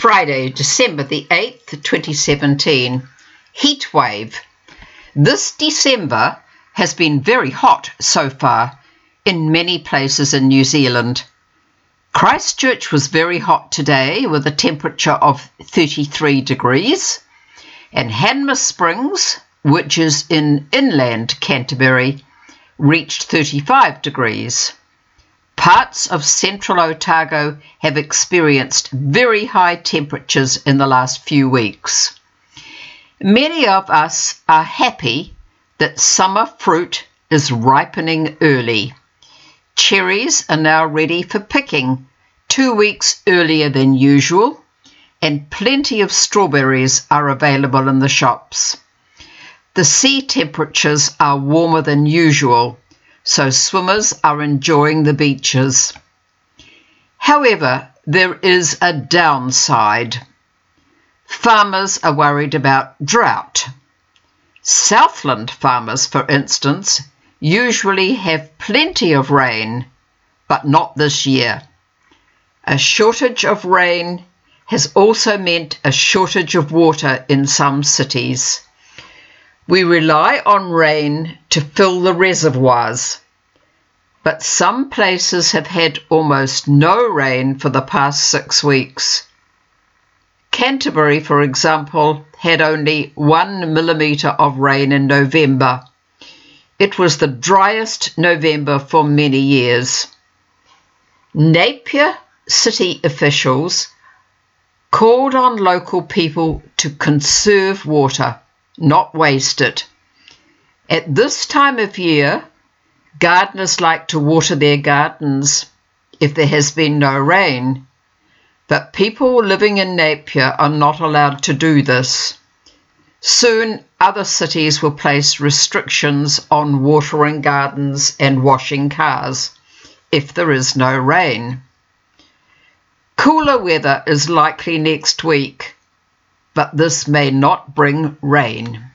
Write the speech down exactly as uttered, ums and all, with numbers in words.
Friday, December the eighth, twenty seventeen. Heat wave. This December has been very hot so far in many places in New Zealand. Christchurch was very hot today with a temperature of thirty-three degrees, and Hanmer Springs, which is in inland Canterbury, reached thirty-five degrees. Parts of central Otago have experienced very high temperatures in the last few weeks. Many of us are happy that summer fruit is ripening early. Cherries are now ready for picking two weeks earlier than usual, and plenty of strawberries are available in the shops. The sea temperatures are warmer than usual, so swimmers are enjoying the beaches. However, there is a downside. Farmers are worried about drought. Southland farmers, for instance, usually have plenty of rain, but not this year. A shortage of rain has also meant a shortage of water in some cities. We rely on rain to fill the reservoirs, but some places have had almost no rain for the past six weeks. Canterbury, for example, had only one millimetre of rain in November. It was the driest November for many years. Napier city officials called on local people to conserve water, not waste it. At this time of year, gardeners like to water their gardens if there has been no rain, but people living in Napier are not allowed to do this. Soon, other cities will place restrictions on watering gardens and washing cars if there is no rain. Cooler weather is likely next week, but this may not bring rain.